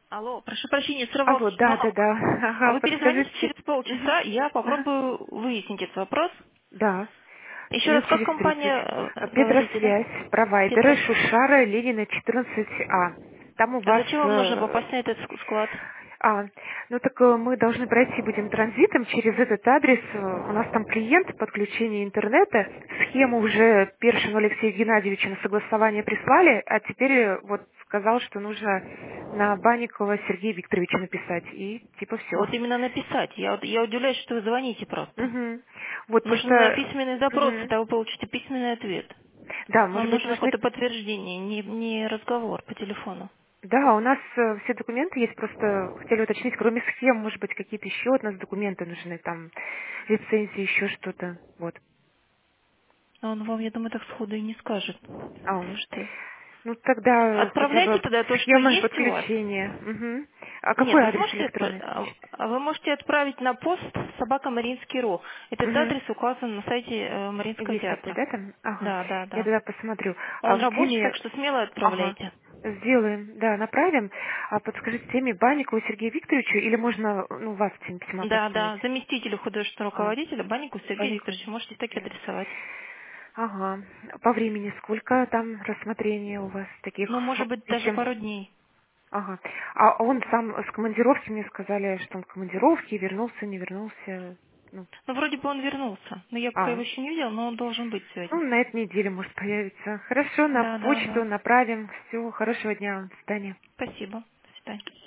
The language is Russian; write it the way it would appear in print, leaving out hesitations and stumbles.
Алло, прошу прощения, Алло, сорвался да, да, звонок. да. А Ага, вы перезвоните подскажите. через полчаса, я Ага. попробую выяснить этот вопрос. Да. Еще раз, Минут как через 30. компания говорите, да? Петросвязь, провайдеры, Петрос. Шушара, Ленина, 14А. Там у А вас... зачем вам нужно попасть на этот склад? а, ну так мы должны пройти будем транзитом через этот адрес. У нас там клиент подключения интернета. Схему уже Першину Алексею Геннадьевичу на согласование прислали, а теперь вот сказал, что нужно на Банникова Сергея Викторовича написать. И типа все. Вот именно написать. Я удивляюсь, что вы звоните просто. Мгм. Вот Нужен просто, письменный запрос, мгм. тогда вы получите письменный ответ. Да, Вам может быть, нужно нужны... какое-то подтверждение, не разговор по телефону. Да, у нас все документы есть, просто хотели уточнить, кроме схем, может быть, какие-то еще от нас документы нужны, там, лицензии, еще что-то, вот. А он вам, я думаю, так сходу и не скажет. А, Потому что... ну тогда хотя Отправляйте бы тогда то, что схемы есть у вас. подключения. Мгм. А Нет, какой вы адрес сможете электронный, значит? вы можете отправить на пост собака.маринский.ру. Этот Мгм. адрес указан на сайте Мариинского Есть такой, театра. да, там? Ага. Да, да, Я да. тогда посмотрю. А Он в рабочий, теме... так что смело Ага. отправляйте. Сделаем, да, направим. А подскажите, в теме Банникову Сергею Викторовичу или можно, ну, вас в теме письма Да, поставить? да, заместителю художественного А, руководителя Баннику Сергею Банникову. Викторовичу можете так и адресовать. Ага. По времени сколько там рассмотрения у вас таких Ну, может быть, даже писем? пару дней. Ага. А он сам с командировки мне сказали, что он в командировке, вернулся, не вернулся. Ну, Ну, вроде бы он вернулся. Но я пока его а, еще не видела, но он должен быть сегодня. ну, на этой неделе может появиться. Хорошо, на Да, да, почту да. направим. Всего хорошего дня вам. До свидания. Спасибо. До свидания.